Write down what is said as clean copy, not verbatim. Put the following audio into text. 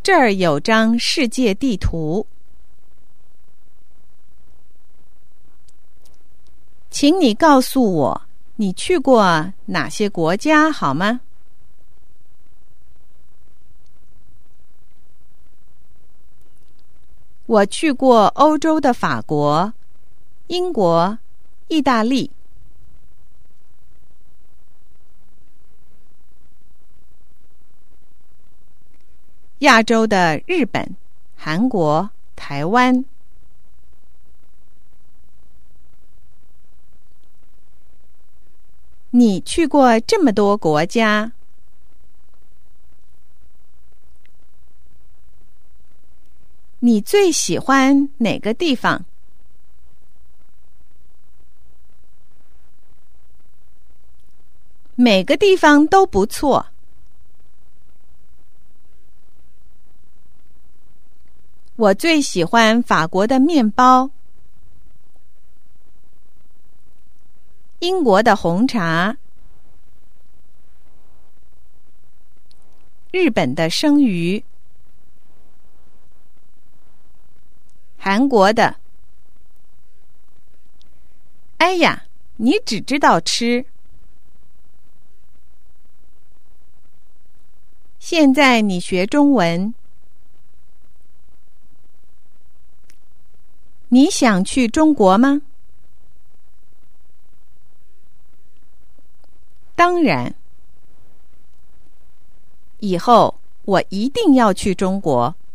这儿有张世界地图，请你告诉我，你去过哪些国家好吗？我去过欧洲的法国、英国、意大利。亚洲的日本、韩国、台湾。你去过这么多国家，你最喜欢哪个地方？每个地方都不错。我最喜欢法国的面包，英国的红茶，日本的生鱼，韩国的。哎呀，你只知道吃。现在你学中文。你想去中国吗？当然。以后我一定要去中国。